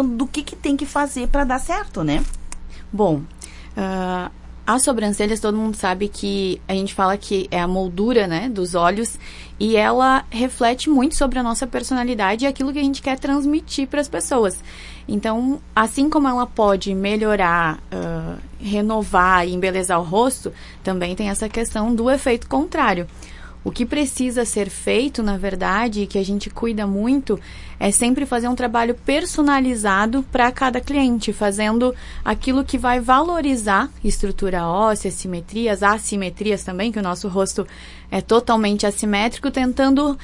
falando do que tem que fazer para dar certo, né? Bom, as sobrancelhas, todo mundo sabe que a gente fala que é a moldura, né, dos olhos, e ela reflete muito sobre a nossa personalidade e aquilo que a gente quer transmitir para as pessoas. Então, assim como ela pode melhorar, renovar e embelezar o rosto, também tem essa questão do efeito contrário. O que precisa ser feito, na verdade, e que a gente cuida muito, é sempre fazer um trabalho personalizado para cada cliente, fazendo aquilo que vai valorizar estrutura óssea, simetrias, assimetrias também, que o nosso rosto é totalmente assimétrico, tentando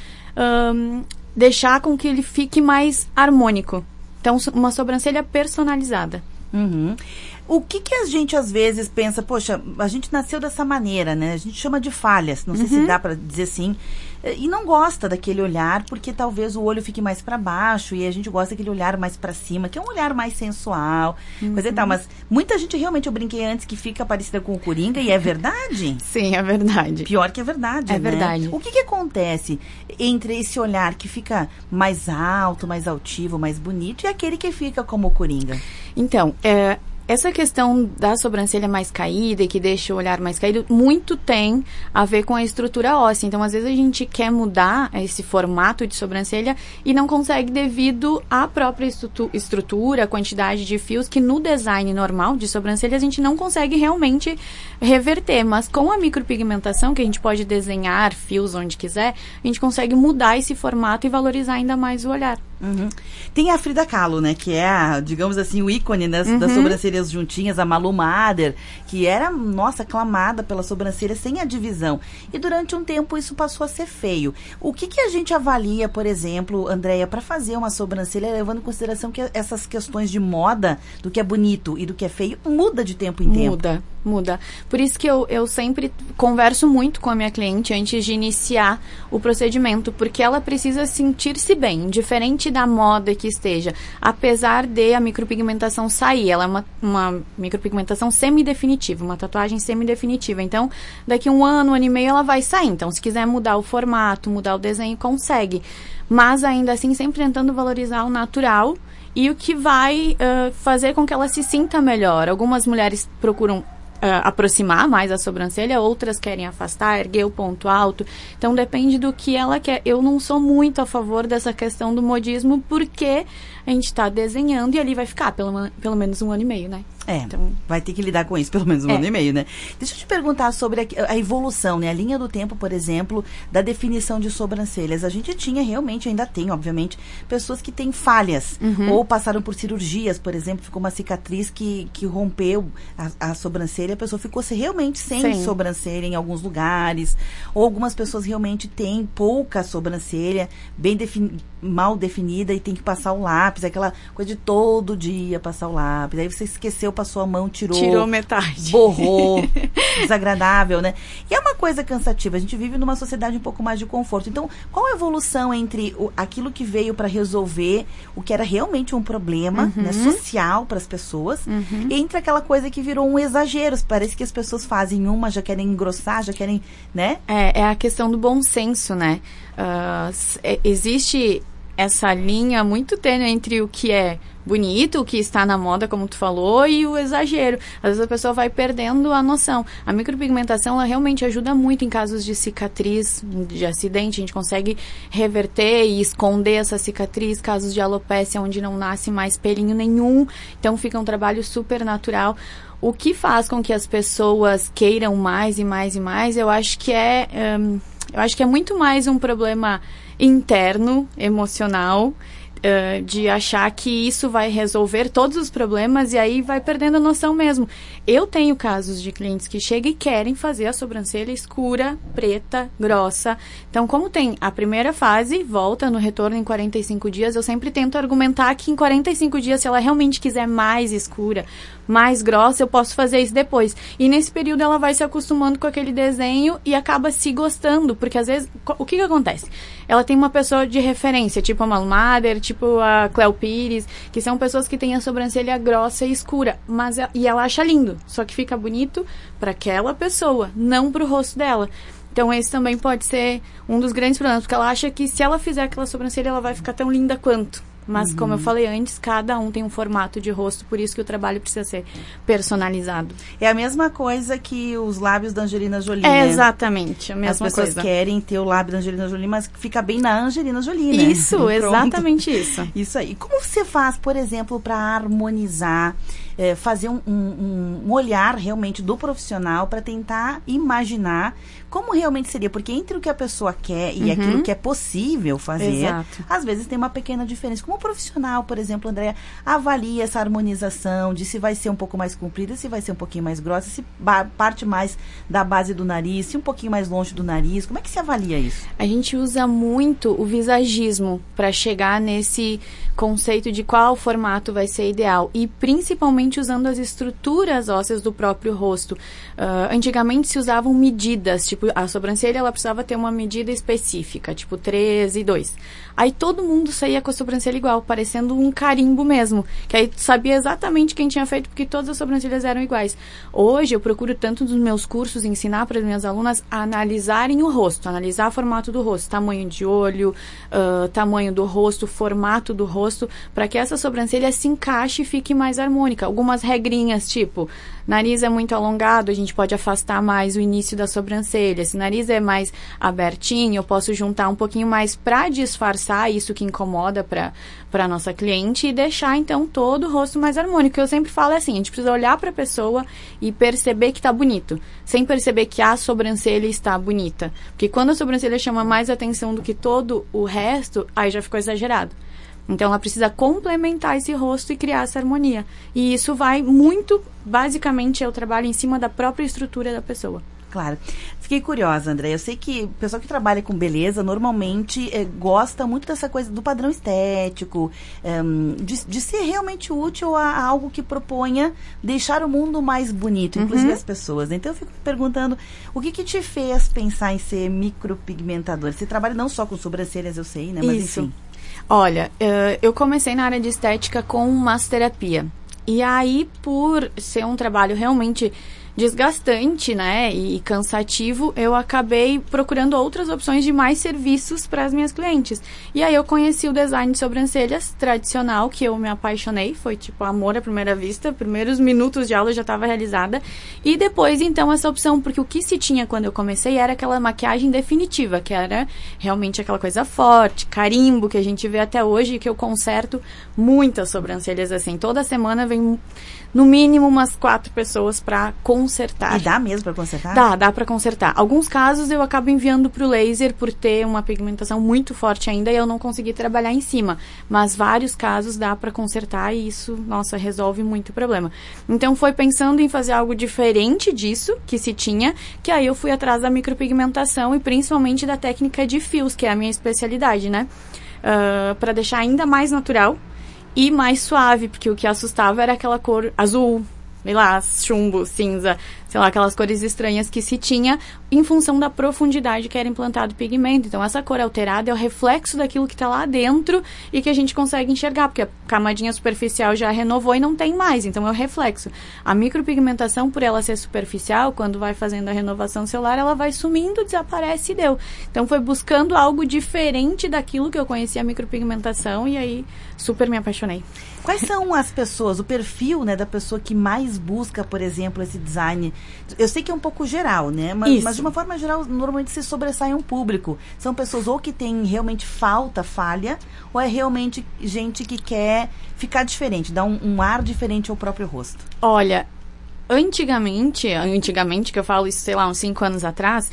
deixar com que ele fique mais harmônico. Então, uma sobrancelha personalizada. Uhum. O que a gente às vezes pensa, poxa, a gente nasceu dessa maneira, né? A gente chama de falhas, não sei se dá para dizer assim, e não gosta daquele olhar, porque talvez o olho fique mais para baixo e a gente gosta daquele olhar mais para cima, que é um olhar mais sensual, coisa e tal. Mas muita gente realmente, eu brinquei antes, que fica parecida com o Coringa, e é verdade? Sim, é verdade. Pior que é verdade, né? É verdade. Verdade. O que acontece entre esse olhar que fica mais alto, mais altivo, mais bonito, e aquele que fica como o Coringa? Então, essa questão da sobrancelha mais caída e que deixa o olhar mais caído, muito tem a ver com a estrutura óssea. Então, às vezes a gente quer mudar esse formato de sobrancelha e não consegue devido à própria estrutura, a quantidade de fios, que no design normal de sobrancelha a gente não consegue realmente reverter. Mas com a micropigmentação, que a gente pode desenhar fios onde quiser, a gente consegue mudar esse formato e valorizar ainda mais o olhar. Uhum. Tem a Frida Kahlo, né, que é, digamos assim, o ícone das sobrancelhas juntinhas, a Malu Mader, que era, nossa, aclamada pela sobrancelha sem a divisão. E durante um tempo isso passou a ser feio. O que a gente avalia, por exemplo, Andréia, para fazer uma sobrancelha, levando em consideração que essas questões de moda, do que é bonito e do que é feio, muda de tempo em tempo? Muda. Por isso que eu sempre converso muito com a minha cliente antes de iniciar o procedimento, porque ela precisa sentir-se bem, indiferente da moda que esteja. Apesar de a micropigmentação sair, ela é uma micropigmentação semidefinitiva, uma tatuagem semidefinitiva. Então, daqui um ano e meio ela vai sair. Então, se quiser mudar o formato, mudar o desenho, consegue. Mas, ainda assim, sempre tentando valorizar o natural e o que vai fazer com que ela se sinta melhor. Algumas mulheres procuram aproximar mais a sobrancelha, outras querem afastar, erguer o ponto alto. Então, depende do que ela quer. Eu não sou muito a favor dessa questão do modismo, porque a gente está desenhando e ali vai ficar pelo menos 1 ano e meio, né? Então, vai ter que lidar com isso pelo menos 1 ano e meio, né? Deixa eu te perguntar sobre a evolução, né? A linha do tempo, por exemplo, da definição de sobrancelhas. A gente tinha realmente, ainda tem, obviamente, pessoas que têm falhas. Ou passaram por cirurgias, por exemplo, ficou uma cicatriz que rompeu a sobrancelha, a pessoa ficou realmente sem sobrancelha em alguns lugares. Ou algumas pessoas realmente têm pouca sobrancelha, mal definida, e tem que passar o lápis, aquela coisa de todo dia passar o lápis. Aí você esqueceu, passou a mão, tirou metade, borrou, desagradável, né? E é uma coisa cansativa, a gente vive numa sociedade um pouco mais de conforto. Então, qual a evolução entre aquilo que veio para resolver o que era realmente um problema, né, social para as pessoas, e entre aquela coisa que virou um exagero? Parece que as pessoas fazem uma, já querem engrossar, já querem, né? É a questão do bom senso, né? Existe essa linha muito tênue entre o que é bonito, o que está na moda, como tu falou, e o exagero. Às vezes a pessoa vai perdendo a noção. A micropigmentação, ela realmente ajuda muito em casos de cicatriz, de acidente. A gente consegue reverter e esconder essa cicatriz. Casos de alopécia, onde não nasce mais pelinho nenhum. Então, fica um trabalho super natural. O que faz com que as pessoas queiram mais e mais e mais, eu acho que é muito mais um problema interno, emocional, de achar que isso vai resolver todos os problemas, e aí vai perdendo a noção mesmo. Eu tenho casos de clientes que chegam e querem fazer a sobrancelha escura, preta, grossa. Então, como tem a primeira fase, volta no retorno em 45 dias, eu sempre tento argumentar que em 45 dias, se ela realmente quiser mais escura, mais grossa, eu posso fazer isso depois. E nesse período ela vai se acostumando com aquele desenho e acaba se gostando, porque às vezes, o que acontece? Ela tem uma pessoa de referência, tipo a Malu Mader, tipo a Cléo Pires, que são pessoas que têm a sobrancelha grossa e escura, e ela acha lindo, só que fica bonito para aquela pessoa, não para o rosto dela. Então esse também pode ser um dos grandes problemas, porque ela acha que se ela fizer aquela sobrancelha, ela vai ficar tão linda quanto. Mas, como eu falei antes, cada um tem um formato de rosto, por isso que o trabalho precisa ser personalizado. É a mesma coisa que os lábios da Angelina Jolie, né? Exatamente, a mesma coisa. As pessoas querem ter o lábio da Angelina Jolie, mas fica bem na Angelina Jolie, né? Isso, exatamente isso. Isso aí. Como você faz, por exemplo, para harmonizar, fazer um olhar realmente do profissional para tentar imaginar como realmente seria? Porque entre o que a pessoa quer e aquilo que é possível fazer, às vezes tem uma pequena diferença. Como profissional, por exemplo, Andréa, avalia essa harmonização de se vai ser um pouco mais comprida, se vai ser um pouquinho mais grossa, se parte mais da base do nariz, se um pouquinho mais longe do nariz. Como é que se avalia isso? A gente usa muito o visagismo para chegar nesse conceito de qual formato vai ser ideal. E principalmente usando as estruturas ósseas do próprio rosto. Antigamente se usavam medidas, tipo, a sobrancelha ela precisava ter uma medida específica, tipo 13 e 2. Aí todo mundo saía com a sobrancelha igual, parecendo um carimbo mesmo. Que aí sabia exatamente quem tinha feito, porque todas as sobrancelhas eram iguais. Hoje eu procuro tanto nos meus cursos ensinar para as minhas alunas a analisarem o rosto, analisar o formato do rosto, tamanho de olho, tamanho do rosto, formato do rosto, para que essa sobrancelha se encaixe e fique mais harmônica. Algumas regrinhas, tipo, nariz é muito alongado, a gente pode afastar mais o início da sobrancelha. Se o nariz é mais abertinho, eu posso juntar um pouquinho mais para disfarçar isso que incomoda para a nossa cliente e deixar, então, todo o rosto mais harmônico. O que eu sempre falo é assim, a gente precisa olhar para a pessoa e perceber que está bonito, sem perceber que a sobrancelha está bonita. Porque quando a sobrancelha chama mais atenção do que todo o resto, aí já ficou exagerado. Então, ela precisa complementar esse rosto e criar essa harmonia. E isso vai muito, basicamente, eu trabalho em cima da própria estrutura da pessoa. Claro. Fiquei curiosa, André. Eu sei que o pessoal que trabalha com beleza normalmente gosta muito dessa coisa do padrão estético, de ser realmente útil a algo que proponha deixar o mundo mais bonito, inclusive as pessoas. Então eu fico me perguntando, o que te fez pensar em ser micropigmentador? Você trabalha não só com sobrancelhas, eu sei, né? Mas isso. Enfim. Olha, eu comecei na área de estética com massoterapia. E aí, por ser um trabalho realmente desgastante, né, e cansativo, eu acabei procurando outras opções de mais serviços para as minhas clientes. E aí eu conheci o design de sobrancelhas tradicional, que eu me apaixonei, foi tipo amor à primeira vista, primeiros minutos de aula eu já estava realizada. E depois, então, essa opção, porque o que se tinha quando eu comecei era aquela maquiagem definitiva, que era realmente aquela coisa forte, carimbo, que a gente vê até hoje, e que eu conserto muitas sobrancelhas assim. Toda semana vem no mínimo umas 4 pessoas para consertar. E dá mesmo para consertar? Dá para consertar. Alguns casos eu acabo enviando para o laser por ter uma pigmentação muito forte ainda e eu não consegui trabalhar em cima. Mas vários casos dá para consertar e isso, nossa, resolve muito o problema. Então foi pensando em fazer algo diferente disso que se tinha, que aí eu fui atrás da micropigmentação e principalmente da técnica de fios, que é a minha especialidade, né? Para deixar ainda mais natural e mais suave, porque o que assustava era aquela cor azul, lilás, chumbo, cinza, sei lá, aquelas cores estranhas que se tinha em função da profundidade que era implantado o pigmento. Então, essa cor alterada é o reflexo daquilo que está lá dentro e que a gente consegue enxergar, porque a camadinha superficial já renovou e não tem mais, então é o reflexo. A micropigmentação, por ela ser superficial, quando vai fazendo a renovação celular, ela vai sumindo, desaparece e deu. Então, foi buscando algo diferente daquilo que eu conhecia a micropigmentação e aí super me apaixonei. Quais são as pessoas, o perfil, né, da pessoa que mais busca, por exemplo, esse design? Eu sei que é um pouco geral, né? Mas de uma forma geral, normalmente se sobressai um público. São pessoas ou que têm realmente falha, ou é realmente gente que quer ficar diferente, dar um ar diferente ao próprio rosto? Olha, antigamente que eu falo isso, sei lá, uns 5 anos atrás,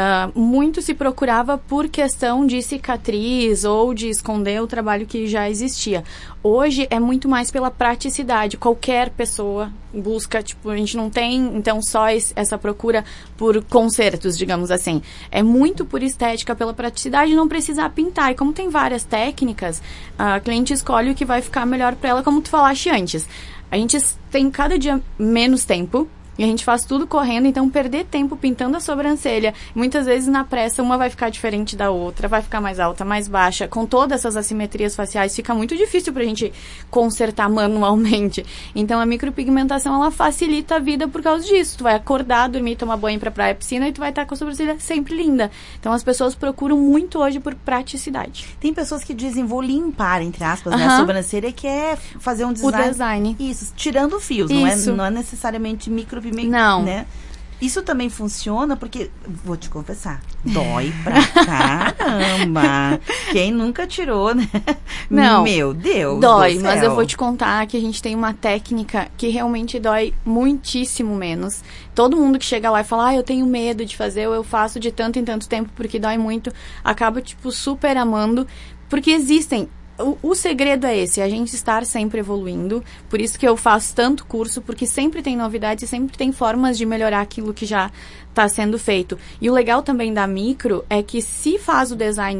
muito se procurava por questão de cicatriz ou de esconder o trabalho que já existia. Hoje é muito mais pela praticidade. Qualquer pessoa busca, tipo, a gente não tem, então, só essa procura por consertos, digamos assim. É muito por estética, pela praticidade, não precisar pintar. E como tem várias técnicas, a cliente escolhe o que vai ficar melhor para ela, como tu falaste antes. A gente tem cada dia menos tempo E a gente faz tudo correndo, então perder tempo pintando a sobrancelha, muitas vezes na pressa uma vai ficar diferente da outra, vai ficar mais alta, mais baixa, com todas essas assimetrias faciais, fica muito difícil pra gente consertar manualmente. Então a micropigmentação, ela facilita a vida por causa disso. Tu vai acordar, dormir, tomar banho pra praia, piscina, e tu vai estar com a sobrancelha sempre linda. Então as pessoas procuram muito hoje por praticidade. Tem pessoas que dizem, vou limpar, entre aspas, né, a sobrancelha, que é fazer um design. O design. Isso, tirando fios, não é necessariamente micropigmentação, não. Né? Isso também funciona porque, vou te confessar, dói pra caramba. Quem nunca tirou, né? Não. Meu Deus dói, do céu. mas eu vou te contar que a gente tem uma técnica que realmente dói muitíssimo menos. Todo mundo que chega lá e fala, eu tenho medo de fazer, eu faço de tanto em tanto tempo porque dói muito, acaba, tipo, super amando, porque existem. O segredo é esse, a gente estar sempre evoluindo. Por isso que eu faço tanto curso, porque sempre tem novidades e sempre tem formas de melhorar aquilo que já está sendo feito. E o legal também da micro é que se faz o design,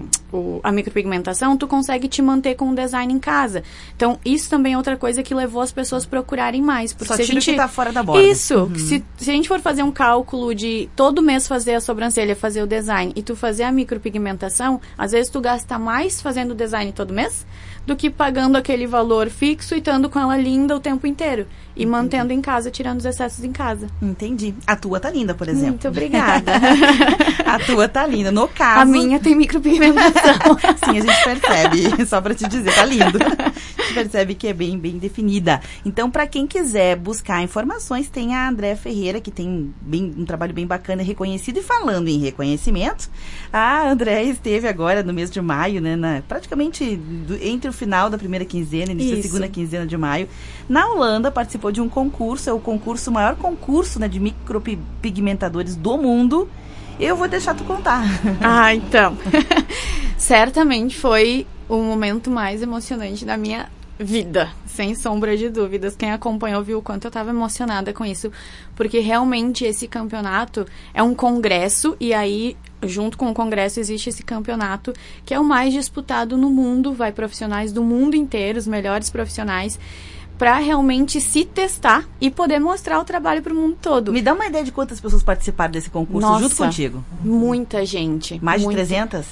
a micropigmentação, tu consegue te manter com o design em casa. Então, isso também é outra coisa que levou as pessoas a procurarem mais. Porque só se tira a gente o que tá fora da borda. Isso. Se a gente for fazer um cálculo de todo mês fazer a sobrancelha, fazer o design, e tu fazer a micropigmentação, às vezes tu gasta mais fazendo o design todo mês do que pagando aquele valor fixo e estando com ela linda o tempo inteiro. E mantendo em casa, tirando os excessos em casa. Entendi. A tua tá linda, por exemplo. Muito obrigada. A tua tá linda. No caso... A minha tem micropigmentação. Sim, a gente percebe. Só pra te dizer, tá lindo. A gente percebe que é bem definida. Então, pra quem quiser buscar informações, tem a Andréa Ferreira, que tem um trabalho bem bacana, reconhecido. E falando em reconhecimento, a Andréa esteve agora no mês de maio, né? Praticamente entre o final da primeira quinzena, início da segunda quinzena de maio, na Holanda, participou de um concurso, é o maior concurso, né, de micropigmentadores do mundo. Eu vou deixar tu contar. Então. Certamente foi o momento mais emocionante da minha vida, sem sombra de dúvidas. Quem acompanhou viu o quanto eu estava emocionada com isso, porque realmente esse campeonato é um congresso, e aí, junto com o congresso, existe esse campeonato, que é o mais disputado no mundo, vai profissionais do mundo inteiro, os melhores profissionais, para realmente se testar e poder mostrar o trabalho para o mundo todo. Me dá uma ideia de quantas pessoas participaram desse concurso. Nossa, junto contigo? Muita gente. Mais de 300?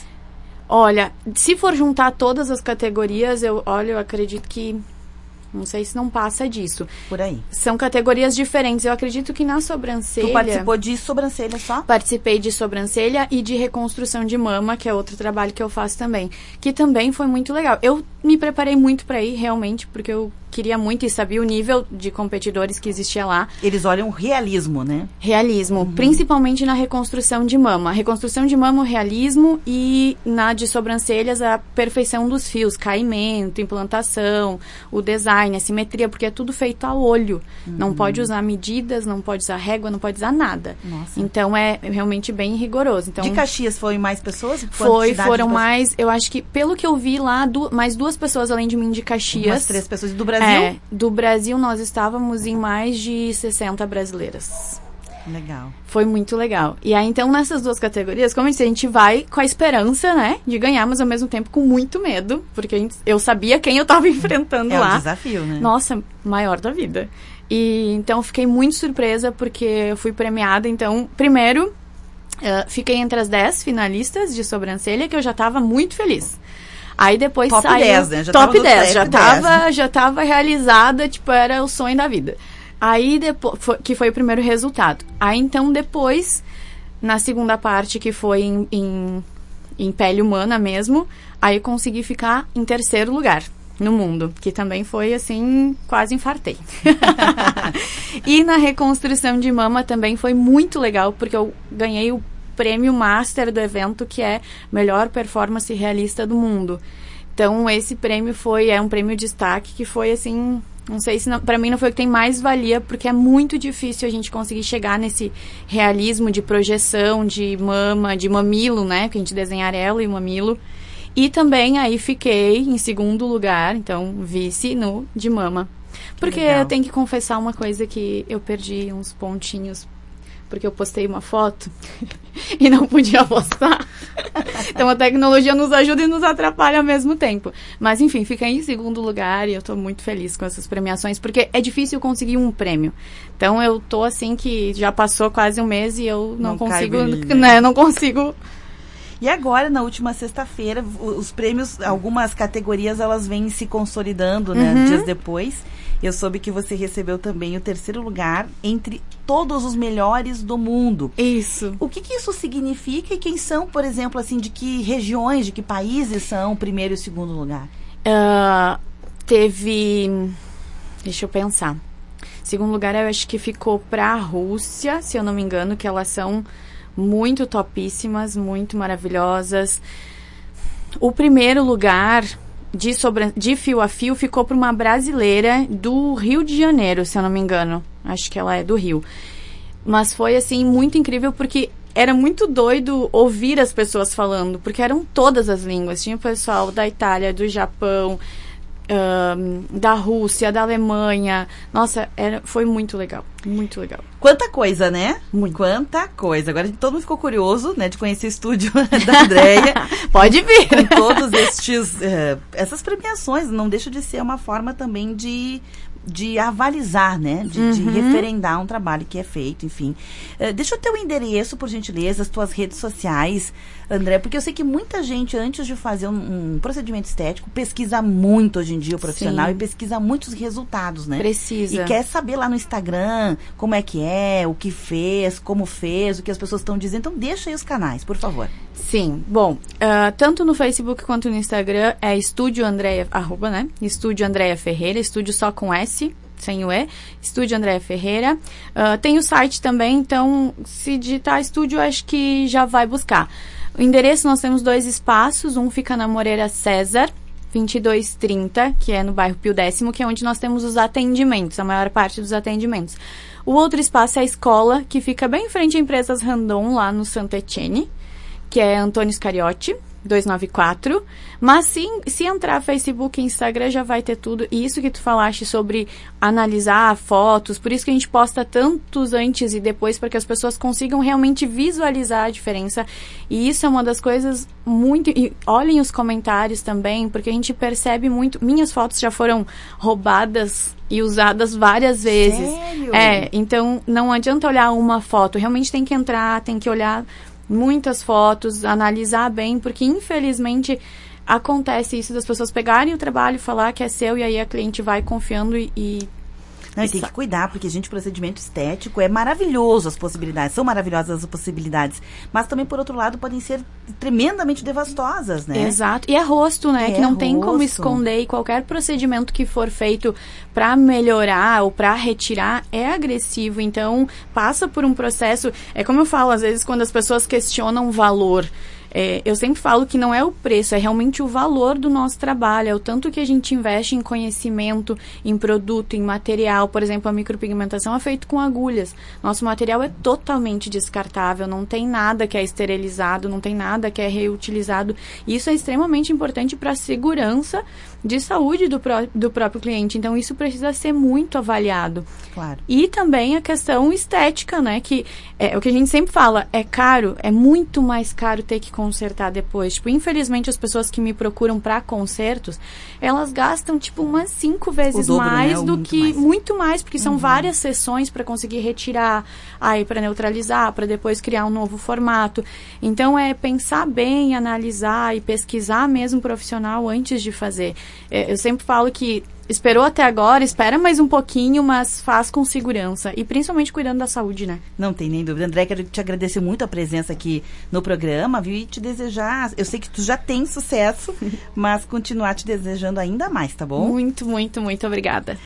Olha, se for juntar todas as categorias, eu acredito que... Não sei se não passa disso. Por aí. São categorias diferentes. Eu acredito que na sobrancelha... Tu participou de sobrancelha só? Participei de sobrancelha e de reconstrução de mama, que é outro trabalho que eu faço também. Que também foi muito legal. Eu me preparei muito para ir, realmente, porque eu queria muito e sabia o nível de competidores que existia lá. Eles olham realismo, né? Realismo, principalmente na reconstrução de mama. Reconstrução de mama, o realismo, e na de sobrancelhas, a perfeição dos fios, caimento, implantação, o design, a simetria, porque é tudo feito a olho. Não pode usar medidas, não pode usar régua, não pode usar nada. Nossa. Então, é realmente bem rigoroso. Então, de Caxias foi mais pessoas? Foram mais, eu acho que, pelo que eu vi lá, mais 2 pessoas além de mim de Caxias. Umas 3 pessoas. E do Brasil? Do Brasil nós estávamos em mais de 60 brasileiras. Legal. Foi muito legal. E aí, então, nessas 2 categorias, como eu disse, a gente vai com a esperança, né, de ganhar, mas ao mesmo tempo com muito medo, porque eu sabia quem eu estava enfrentando lá. É um desafio, né? Nossa, maior da vida. E então, fiquei muito surpresa, porque eu fui premiada. Então, primeiro, fiquei entre as 10 finalistas de sobrancelha, que eu já estava muito feliz. Aí depois top saiu... 10, né? Top 10, já tava realizada, tipo, era o sonho da vida. Aí depois, que foi o primeiro resultado. Aí então depois, na segunda parte, que foi em pele humana mesmo, aí eu consegui ficar em 3º lugar no mundo, que também foi assim, quase infartei. E na reconstrução de mama também foi muito legal, porque eu ganhei o prêmio master do evento, que é melhor performance realista do mundo. Então, esse prêmio é um prêmio de destaque, que foi assim, não sei se para mim não foi o que tem mais valia, porque é muito difícil a gente conseguir chegar nesse realismo de projeção de mama, de mamilo, né, que a gente desenha areola e mamilo. E também aí fiquei em 2º lugar, então vice no de mama. Porque eu tenho que confessar uma coisa, que eu perdi uns pontinhos, porque eu postei uma foto e não podia postar. Então a tecnologia nos ajuda e nos atrapalha ao mesmo tempo. Mas enfim, fica em segundo lugar e eu tô muito feliz com essas premiações, porque é difícil conseguir um prêmio. Então eu tô assim que já passou quase um mês e eu não consigo, né? Não consigo. E agora, na última sexta-feira, os prêmios, algumas categorias, elas vêm se consolidando, né? Dias depois. Eu soube que você recebeu também o 3º lugar entre todos os melhores do mundo. Isso. O que isso significa e quem são, por exemplo, assim, de que regiões, de que países são o 1º e o 2º lugar? Teve... Deixa eu pensar. Segundo lugar, eu acho que ficou para a Rússia, se eu não me engano, que elas são muito topíssimas, muito maravilhosas. O 1º lugar de fio a fio ficou para uma brasileira do Rio de Janeiro, se eu não me engano. Acho que ela é do Rio. Mas foi, assim, muito incrível porque era muito doido ouvir as pessoas falando, porque eram todas as línguas. Tinha o pessoal da Itália, do Japão, da Rússia, da Alemanha. Nossa, foi muito legal, muito legal. Quanta coisa, né? Muito. Quanta coisa. Agora todo mundo ficou curioso, né, de conhecer o estúdio da Andréia. Pode vir. Com todos essas premiações, não deixa de ser uma forma também de avalizar, né? De referendar um trabalho que é feito, enfim. Deixa eu ter o endereço, por gentileza, as tuas redes sociais, André, porque eu sei que muita gente, antes de fazer um procedimento estético, pesquisa muito hoje em dia o profissional. Sim. E pesquisa muitos resultados, né? Precisa. E quer saber lá no Instagram como é que é, o que fez, como fez, o que as pessoas estão dizendo. Então, deixa aí os canais, por favor. Sim, bom, tanto no Facebook quanto no Instagram é Estúdio Andréia, @ Estúdio Andréia Ferreira, estúdio só com S, sem o E, Estúdio Andréia Ferreira. Tem o site também, então se digitar estúdio, acho que já vai buscar. O endereço, nós temos 2 espaços, um fica na Moreira César, 2230, que é no bairro Pio X, que é onde nós temos os atendimentos, a maior parte dos atendimentos. O outro espaço é a escola, que fica bem em frente à Empresas Randon, lá no Santa Etienne, que é Antônio Scariotti, 294. Mas se entrar Facebook e Instagram, já vai ter tudo. E isso que tu falaste sobre analisar fotos, por isso que a gente posta tantos antes e depois, para que as pessoas consigam realmente visualizar a diferença. E isso é uma das coisas muito... E olhem os comentários também, porque a gente percebe muito... Minhas fotos já foram roubadas e usadas várias vezes. Sério? Então não adianta olhar uma foto. Realmente tem que entrar, tem que olhar muitas fotos, analisar bem, porque infelizmente acontece isso das pessoas pegarem o trabalho e falar que é seu, e aí a cliente vai confiando e tem que cuidar, porque, gente, procedimento estético é maravilhoso, as possibilidades, são maravilhosas as possibilidades, mas também, por outro lado, podem ser tremendamente devastosas, né? Exato, e é rosto, né? Que não tem como esconder, e qualquer procedimento que for feito para melhorar ou para retirar é agressivo, então passa por um processo, é como eu falo, às vezes, quando as pessoas questionam o valor, eu sempre falo que não é o preço, é realmente o valor do nosso trabalho, é o tanto que a gente investe em conhecimento, em produto, em material. Por exemplo, a micropigmentação é feita com agulhas. Nosso material é totalmente descartável, não tem nada que é esterilizado, não tem nada que é reutilizado. E isso é extremamente importante para a segurança de saúde do próprio cliente. Então, isso precisa ser muito avaliado. Claro. E também a questão estética, né? Que é o que a gente sempre fala, é caro, é muito mais caro ter que consertar depois. Tipo, infelizmente, as pessoas que me procuram para consertos, elas gastam, tipo, umas 5 vezes dobro, mais, né? do que... Muito mais, porque são várias sessões para conseguir retirar, aí para neutralizar, para depois criar um novo formato. Então, é pensar bem, analisar e pesquisar mesmo profissional antes de fazer. Eu sempre falo que esperou até agora, espera mais um pouquinho, mas faz com segurança. E principalmente cuidando da saúde, né? Não tem nem dúvida. André, quero te agradecer muito a presença aqui no programa, viu? E te desejar... Eu sei que tu já tem sucesso, mas continuar te desejando ainda mais, tá bom? Muito, muito, muito obrigada.